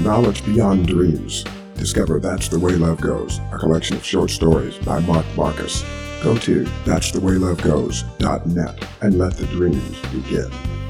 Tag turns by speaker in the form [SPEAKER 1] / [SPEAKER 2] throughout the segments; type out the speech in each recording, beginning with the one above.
[SPEAKER 1] knowledge beyond dreams. Discover That's the Way Love Goes, a collection of short stories by Mark Marcus. Go to that'sthewaylovegoes.net and let the dreams begin.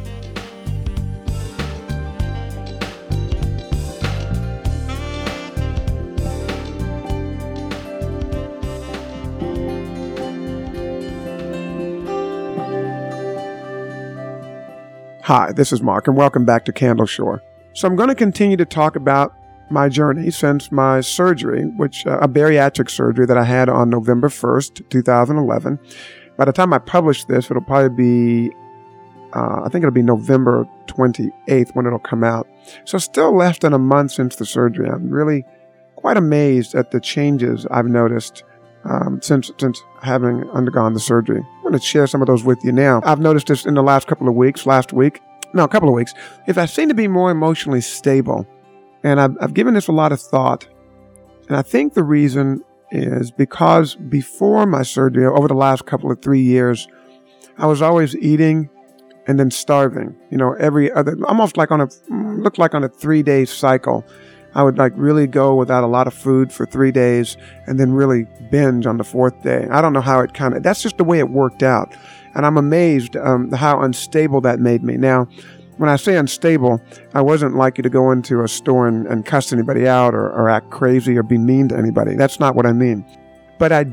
[SPEAKER 2] Hi, this is Mark, and welcome back to Candle Shore. So I'm going to continue to talk about my journey since my surgery, which a bariatric surgery that I had on November 1st, 2011. By the time I publish this, it'll probably be, I think it'll be November 28th when it'll come out. So still less than a month since the surgery. I'm really quite amazed at the changes I've noticed since having undergone the surgery. I'm going to share some of those with you now. I've noticed this in the last couple of weeks, a couple of weeks. If I seem to be more emotionally stable, and I've given this a lot of thought, and I think the reason is because before my surgery, over the last couple of 3 years, I was always eating and then starving. Almost like on a 3-day cycle. I would really go without a lot of food for 3 days and then really binge on the 4th day. I don't know how that's just the way it worked out. And I'm amazed how unstable that made me. Now, when I say unstable, I wasn't likely to go into a store and cuss anybody out or act crazy or be mean to anybody. That's not what I mean. But I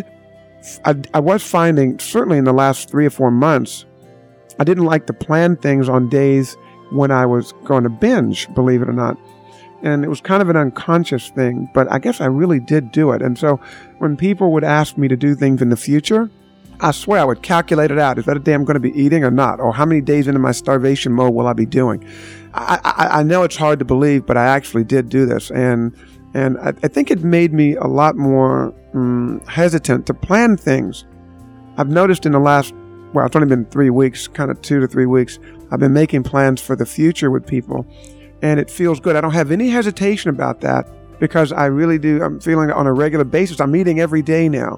[SPEAKER 2] was finding, certainly in the last 3 or 4 months, I didn't like to plan things on days when I was going to binge, believe it or not. And it was kind of an unconscious thing, but I guess I really did do it. And so when people would ask me to do things in the future, I swear I would calculate it out. Is that a day I'm going to be eating or not? Or how many days into my starvation mode will I be doing? I know it's hard to believe, but I actually did do this. And I think it made me a lot more hesitant to plan things. I've noticed in the last, it's only been 3 weeks, kind of 2 to 3 weeks, I've been making plans for the future with people. And it feels good. I don't have any hesitation about that because I really do. I'm feeling it on a regular basis. I'm eating every day now.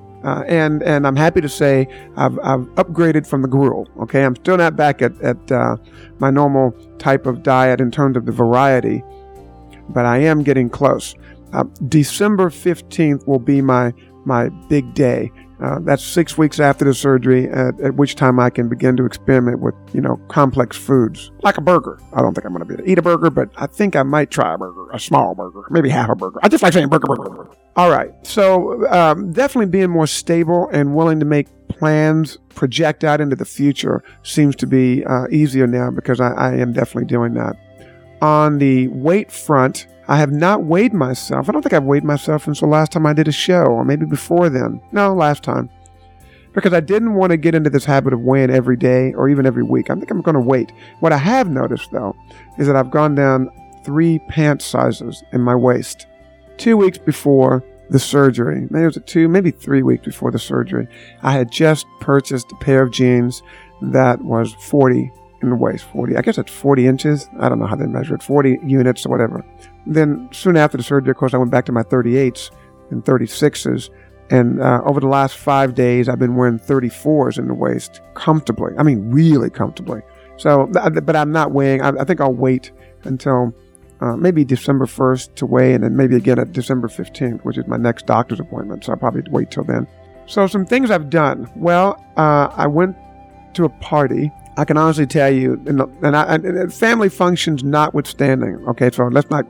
[SPEAKER 2] And I'm happy to say I've upgraded from the gruel. Okay, I'm still not back at my normal type of diet in terms of the variety, but I am getting close. December 15th will be my big day. That's 6 weeks after the surgery, at which time I can begin to experiment with, complex foods, like a burger. I don't think I'm going to be able to eat a burger, but I think I might try a burger, a small burger, maybe half a burger. I just like saying burger. All right. So definitely being more stable and willing to make plans, project out into the future seems to be easier now because I am definitely doing that. On the weight front, I have not weighed myself. I don't think I've weighed myself since the last time I did a show, or maybe before then. No, last time. Because I didn't want to get into this habit of weighing every day or even every week. I think I'm going to wait. What I have noticed, though, is that I've gone down 3 pant sizes in my waist. 2 weeks before the surgery, maybe 3 weeks before the surgery, I had just purchased a pair of jeans that was 40 in the waist, 40. I guess it's 40 inches. I don't know how they measure it, 40 units or whatever. Then soon after the surgery, of course, I went back to my 38s and 36s. And over the last 5 days, I've been wearing 34s in the waist comfortably. I mean, really comfortably. So, but I'm not weighing. I think I'll wait until maybe December 1st to weigh, and then maybe again at December 15th, which is my next doctor's appointment. So I'll probably wait till then. So some things I've done. Well, I went to a party. I can honestly tell you, and family functions notwithstanding. Okay, so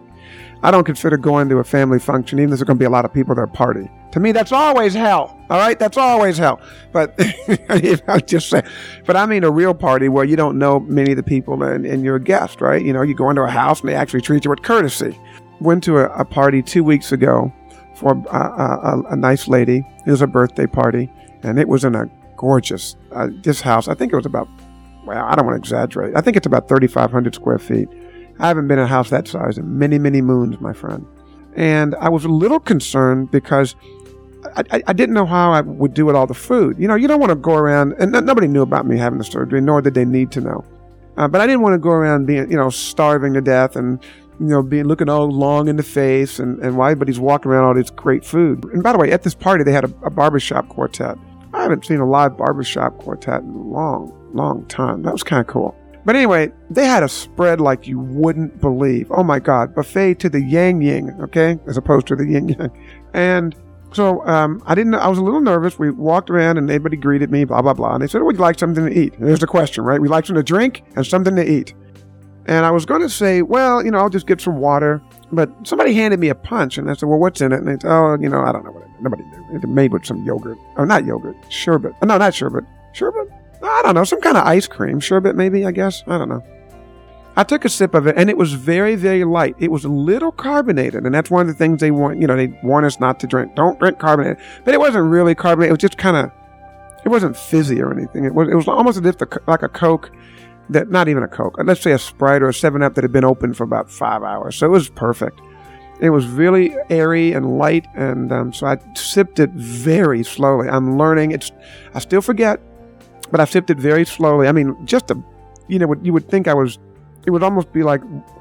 [SPEAKER 2] I don't consider going to a family function, even if there's going to be a lot of people at a party. To me, that's always hell. All right, that's always hell. But I just say, but I mean a real party where you don't know many of the people and you're a guest, right? You go into a house and they actually treat you with courtesy. Went to a party 2 weeks ago for a nice lady. It was a birthday party, and it was in a gorgeous this house. I think it was about, I don't want to exaggerate. I think it's about 3,500 square feet. I haven't been in a house that size in many, many moons, my friend. And I was a little concerned because I didn't know how I would do with all the food. You don't want to go around, and nobody knew about me having the surgery, nor did they need to know. But I didn't want to go around being, starving to death and, being looking all long in the face and why everybody's walking around all this great food. And by the way, at this party, they had a barbershop quartet. I haven't seen a live barbershop quartet in a long, long time. That was kind of cool. But anyway, they had a spread like you wouldn't believe. Oh my God, buffet to the yang yang, okay, as opposed to the yin yang. And so I was a little nervous. We walked around and everybody greeted me, blah, blah, blah. And they said, would you like something to eat? And there's the question, right? We'd like something to drink and something to eat. And I was going to say, well, I'll just get some water. But somebody handed me a punch, and I said, well, what's in it? And they said, I don't know what it is. Nobody knew. It made with some yogurt. Oh, not yogurt. Sherbet. No, not sherbet. Sherbet? I don't know. Some kind of ice cream. Sherbet, maybe, I guess. I don't know. I took a sip of it, and it was very, very light. It was a little carbonated, and that's one of the things they want. They warn us not to drink. Don't drink carbonated. But it wasn't really carbonated. It was just kind of, it wasn't fizzy or anything. It was almost as if like a Coke. That not even a Coke, let's say a Sprite or a 7-Up that had been open for about 5 hours. So it was perfect. It was really airy and light, and so I sipped it very slowly. I'm learning. I still forget, but I sipped it very slowly. I mean, just you would think it would almost be like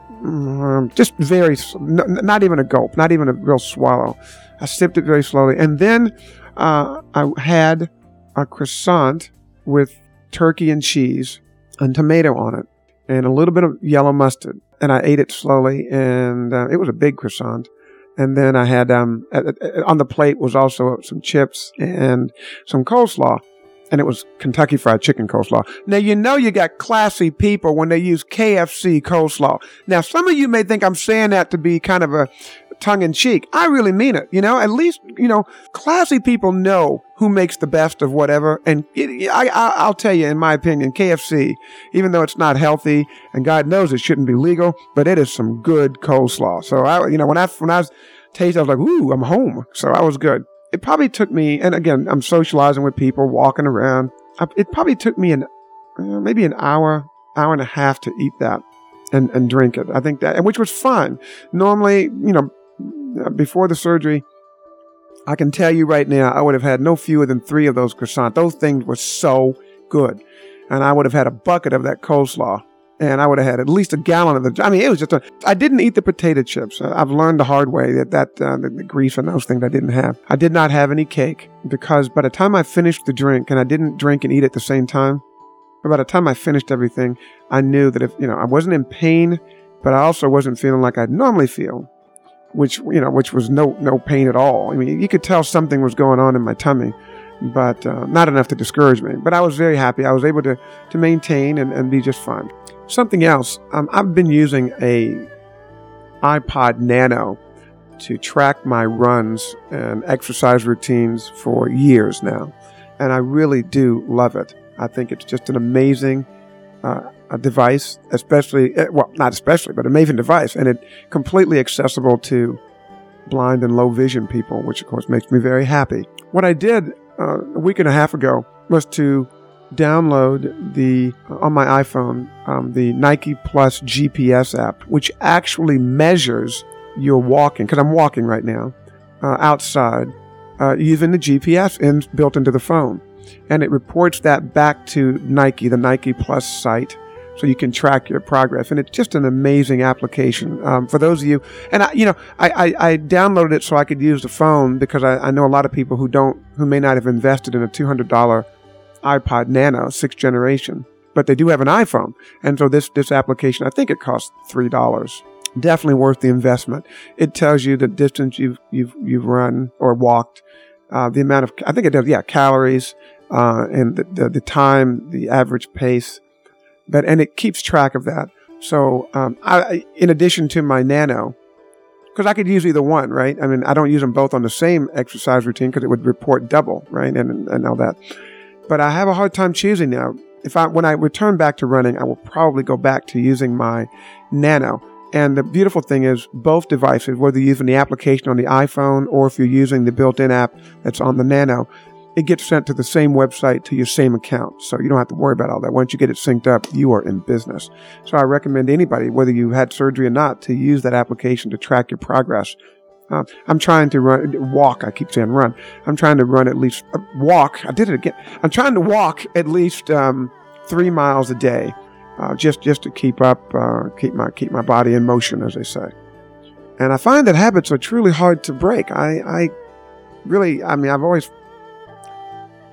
[SPEAKER 2] just very, not even a gulp, not even a real swallow. I sipped it very slowly, and then I had a croissant with turkey and cheese and tomato on it, and a little bit of yellow mustard. And I ate it slowly, and it was a big croissant. And then I had, on the plate was also some chips and some coleslaw. And it was Kentucky Fried Chicken coleslaw. Now, you got classy people when they use KFC coleslaw. Now, some of you may think I'm saying that to be kind of a tongue-in-cheek. I really mean it. At least, classy people know who makes the best of whatever. And I'll tell you, in my opinion, KFC, even though it's not healthy, and God knows it shouldn't be legal, but it is some good coleslaw. So when I was tasting, I was like, ooh, I'm home. So I was good. It probably took me, and again, I'm socializing with people, walking around. It probably took me maybe an hour and a half to eat that and drink it. I think that, which was fine. Normally, before the surgery, I can tell you right now, I would have had no fewer than 3 of those croissants. Those things were so good. And I would have had a bucket of that coleslaw. And I would have had at least a gallon of it was just I didn't eat the potato chips. I've learned the hard way that the grease and those things I didn't have. I did not have any cake because by the time I finished the drink, and I didn't drink and eat at the same time, but by the time I finished everything, I knew that if, I wasn't in pain, but I also wasn't feeling like I'd normally feel, which was no pain at all. I mean, you could tell something was going on in my tummy, but not enough to discourage me. But I was very happy. I was able to maintain and be just fine. Something else, I've been using a iPod Nano to track my runs and exercise routines for years now, and I really do love it. I think it's just an amazing device, but amazing device, and it's completely accessible to blind and low vision people, which of course makes me very happy. What I did a week and a half ago was to download on my iPhone the Nike Plus GPS app, which actually measures your walking, because I'm walking right now outside using the GPS built into the phone, and it reports that back to Nike, the Nike Plus site, so you can track your progress. And it's just an amazing application for those of you. And I downloaded it so I could use the phone because I know a lot of people who may not have invested in a $200 iPod Nano 6th generation, but they do have an iPhone. And so this application, I think it costs $3. Definitely worth the investment. It tells you the distance you've run or walked, the amount of, I think it does, calories, and the time, the average pace. And it keeps track of that. So, in addition to my Nano, because I could use either one, right? I mean, I don't use them both on the same exercise routine because it would report double, right? And all that. But I have a hard time choosing now. When I return back to running, I will probably go back to using my Nano. And the beautiful thing is both devices, whether you're using the application on the iPhone or if you're using the built-in app that's on the Nano, it gets sent to the same website to your same account. So you don't have to worry about all that. Once you get it synced up, you are in business. So I recommend anybody, whether you had surgery or not, to use that application to track your progress. I'm trying to walk. I keep saying run. I'm trying to run at least, walk. I did it again. I'm trying to walk at least 3 miles a day, just to keep my body in motion, as they say. And I find that habits are truly hard to break. I've always,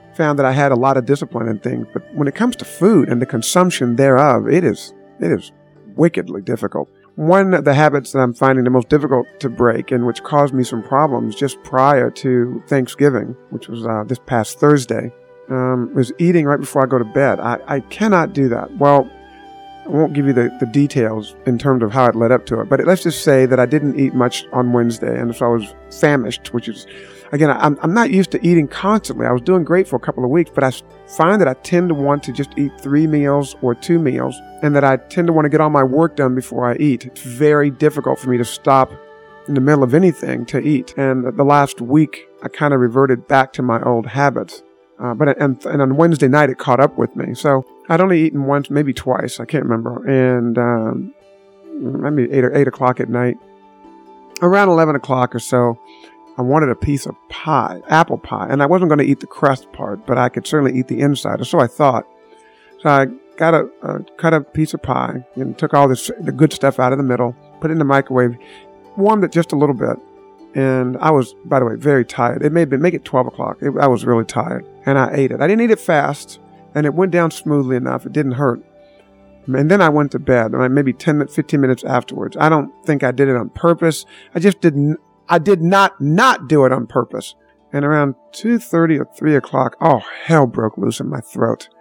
[SPEAKER 2] found that I had a lot of discipline in things. But when it comes to food and the consumption thereof, it is wickedly difficult. One of the habits that I'm finding the most difficult to break and which caused me some problems just prior to Thanksgiving, which was this past Thursday, was eating right before I go to bed. I cannot do that. Well, I won't give you the details in terms of how it led up to it, but let's just say that I didn't eat much on Wednesday, and so I was famished, which is, again, I'm not used to eating constantly. I was doing great for a couple of weeks, but I find that I tend to want to just eat 3 meals or 2 meals, and that I tend to want to get all my work done before I eat. It's very difficult for me to stop in the middle of anything to eat. And the last week, I kind of reverted back to my old habits. But on Wednesday night, it caught up with me. So I'd only eaten once, maybe twice. I can't remember. And maybe 8 o'clock at night. Around 11 o'clock or so, I wanted a piece of pie, apple pie. And I wasn't going to eat the crust part, but I could certainly eat the inside, or so I thought. So I got cut a piece of pie and took all the good stuff out of the middle, put it in the microwave, warmed it just a little bit. And I was, by the way, very tired. It make it 12 o'clock. I was really tired. And I ate it. I didn't eat it fast, and it went down smoothly enough. It didn't hurt. And then I went to bed, maybe 15 minutes afterwards. I don't think I did it on purpose. I did not do it on purpose. And around 2:30 or 3 o'clock, oh, hell broke loose in my throat.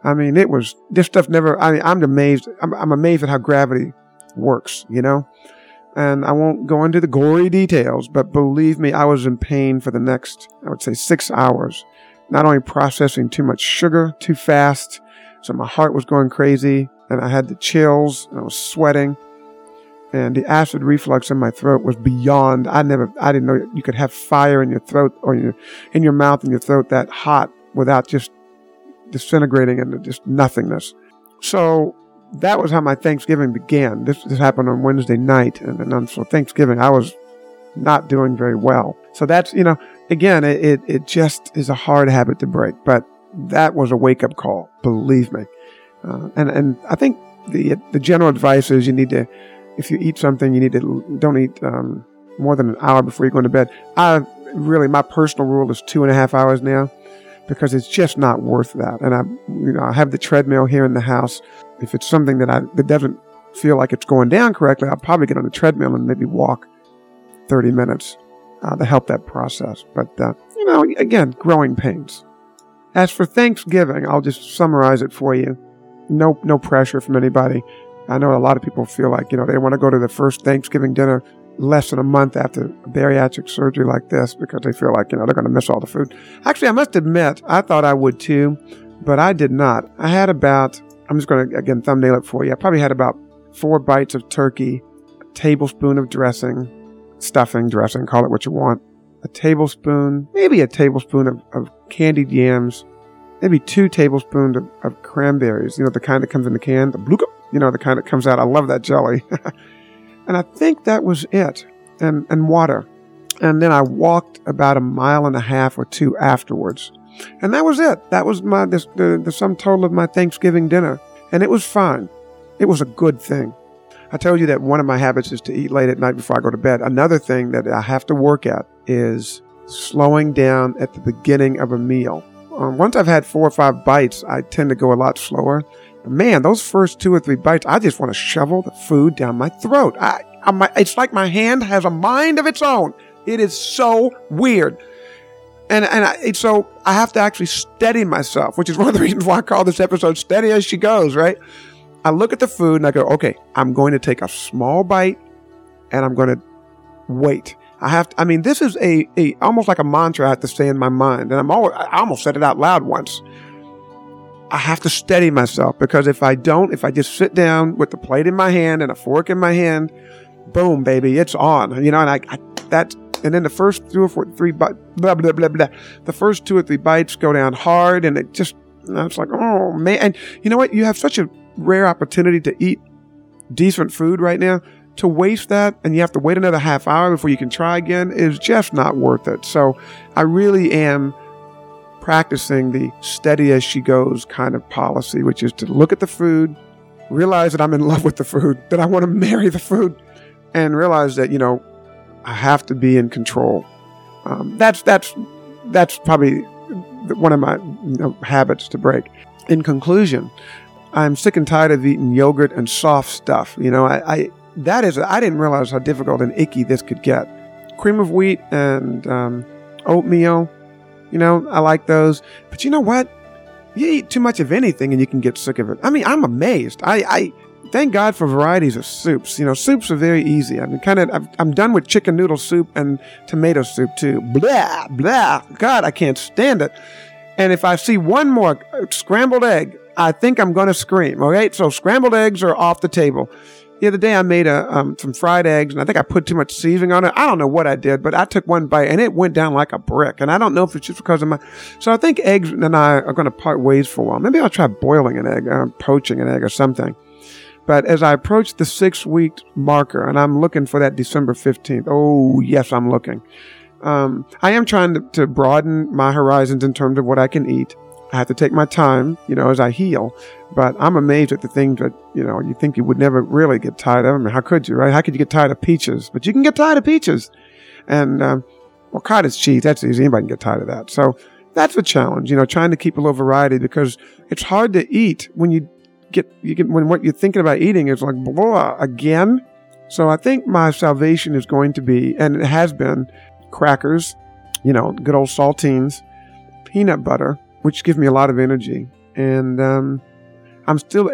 [SPEAKER 2] This stuff never, I'm amazed. I'm amazed at how gravity works, you know? And I won't go into the gory details, but believe me, I was in pain for the next, I would say, 6 hours. Not only processing too much sugar too fast, so my heart was going crazy, and I had the chills, and I was sweating, and the acid reflux in my throat was beyond. I didn't know you could have fire in your throat or in your mouth and your throat that hot without just disintegrating into just nothingness. So that was how my Thanksgiving began. This happened on Wednesday night, and then so Thanksgiving, I was not doing very well. So that's, again, it just is a hard habit to break, but that was a wake-up call, believe me. And I think the general advice is if you eat something, don't eat more than an hour before you're going to bed. My personal rule is 2.5 hours now, because it's just not worth that. And I have the treadmill here in the house. If it's something that doesn't feel like it's going down correctly, I'll probably get on the treadmill and maybe walk 30 minutes to help that process. But, again, growing pains. As for Thanksgiving, I'll just summarize it for you. No pressure from anybody. I know a lot of people feel like, they want to go to the first Thanksgiving dinner less than a month after bariatric surgery like this because they feel like, they're going to miss all the food. Actually, I must admit, I thought I would too, but I did not. I had about, I'm just going to, again, thumbnail it for you. I probably had about 4 bites of turkey, a tablespoon of stuffing dressing, call it what you want, maybe a tablespoon of candied yams, maybe 2 tablespoons of cranberries, the kind that comes in the can, the Bluka, the kind that comes out. I love that jelly. And I think that was it, and water. And then I walked about 1.5 miles or 2 afterwards. And that was it. That was the sum total of my Thanksgiving dinner. And it was fine. It was a good thing. I told you that one of my habits is to eat late at night before I go to bed. Another thing that I have to work at is slowing down at the beginning of a meal. Once I've had 4 or 5 bites, I tend to go a lot slower. But man, those first 2 or 3 bites, I just want to shovel the food down my throat. It's like my hand has a mind of its own. It is so weird. So I have to actually steady myself, which is one of the reasons why I call this episode Steady As She Goes, right? I look at the food and I go, okay, I'm going to take a small bite and I'm going to wait. This is a almost like a mantra I have to say in my mind. And I almost said it out loud once. I have to steady myself, because if I just sit down with the plate in my hand and a fork in my hand, boom, baby, it's on, and and then the first 2 or 3 bites, blah, blah, blah, blah. The first 2 or 3 bites go down hard, and it's like, oh man. And you know what? You have such a rare opportunity to eat decent food right now. To waste that, and you have to wait another half hour before you can try again, is just not worth it. So I really am practicing the steady as she goes kind of policy, which is to look at the food, realize that I'm in love with the food, that I want to marry the food, and realize that, I have to be in control. That's probably one of my habits to break. In conclusion, I'm sick and tired of eating yogurt and soft stuff. I didn't realize how difficult and icky this could get. Cream of wheat and oatmeal, I like those. But you know what? You eat too much of anything and you can get sick of it. I mean, I'm amazed. I thank God for varieties of soups. Soups are very easy. I'm done with chicken noodle soup and tomato soup too. Blah, blah. God, I can't stand it. And if I see one more scrambled egg, I think I'm going to scream. Okay, so scrambled eggs are off the table. The other day I made some fried eggs, and I think I put too much seasoning on it. I don't know what I did, but I took one bite, and it went down like a brick. And I don't know if it's just because of So I think eggs and I are going to part ways for a while. Maybe I'll try boiling an egg, poaching an egg or something. But as I approach the 6-week marker, and I'm looking for that December 15th, oh, yes, I'm looking. I am trying to broaden my horizons in terms of what I can eat. I have to take my time, as I heal. But I'm amazed at the things that, you think you would never really get tired of. I mean, how could you, right? How could you get tired of peaches? But you can get tired of peaches. And, cottage cheese, that's easy. Anybody can get tired of that. So that's a challenge, trying to keep a little variety, because it's hard to eat when when what you're thinking about eating is like, blah, again. So I think my salvation is going to be, and it has been, crackers, good old saltines, peanut butter, which gives me a lot of energy. And I'm still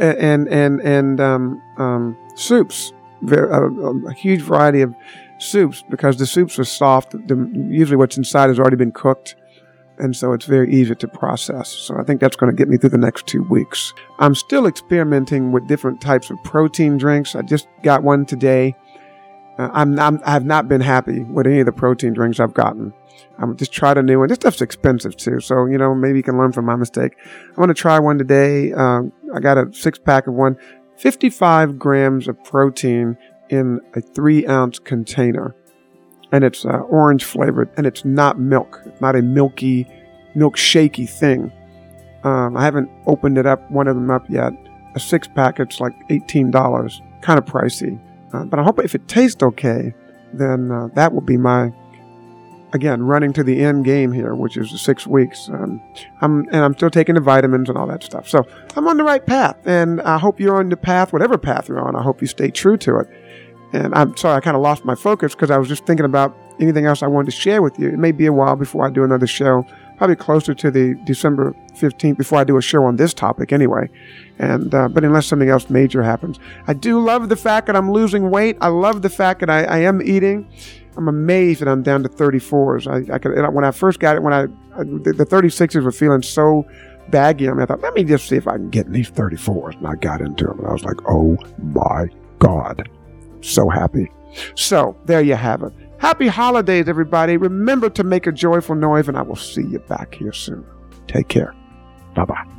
[SPEAKER 2] soups, a huge variety of soups, because the soups are soft. Usually what's inside has already been cooked, and so it's very easy to process. So I think that's going to get me through the next 2 weeks. I'm still experimenting with different types of protein drinks. I just got one today. I have not been happy with any of the protein drinks I've gotten. I'm just tried a new one. This stuff's expensive too, so maybe you can learn from my mistake. I want to try one today. I got a 6-pack of one, 55 grams of protein in a 3-ounce container, and it's orange flavored, and it's not milk. It's not a milk-shaky thing. I haven't opened one of them up yet. A 6-pack, it's like $18, kind of pricey. But I hope if it tastes okay, then that will be my, again, running to the end game here, which is the 6 weeks. I'm still taking the vitamins and all that stuff. So I'm on the right path, and I hope you're on the path, whatever path you're on. I hope you stay true to it. And I'm sorry, I kind of lost my focus because I was just thinking about anything else I wanted to share with you. It may be a while before I do another show, probably closer to the December 15th before I do a show on this topic anyway. And but unless something else major happens. I do love the fact that I'm losing weight. I love the fact that I am eating. I'm amazed that I'm down to 34s. When I first got it, the 36s were feeling so baggy. I thought, let me just see if I can get in these 34s. And I got into them, and I was like, oh my God. So happy. So there you have it. Happy holidays, everybody. Remember to make a joyful noise, and I will see you back here soon. Take care. Bye-bye.